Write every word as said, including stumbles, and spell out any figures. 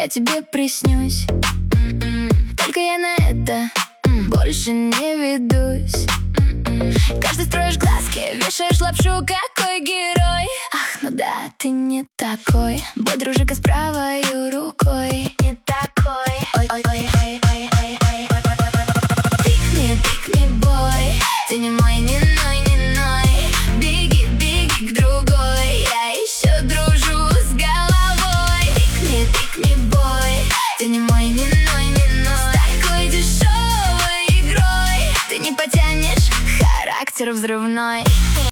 тебе приснюсь. Только я на это больше не ведусь. Каждый строишь глазки, вешаешь лапшу, какой герой. Ах, ну да, ты не такой. Бой, дружика, с правой рукой. Не такой. Ой, ой, ой, ой, ой, ой, ой. Пикни, пикни, бой. Ты не мой, не ной, не ной. Беги, беги к другой. Я еще дружу с головой. Пикни, пикни, бой. Ты не мой, не ной, не ной. С такой дешевой игрой ты не потянешь, характер взрывной.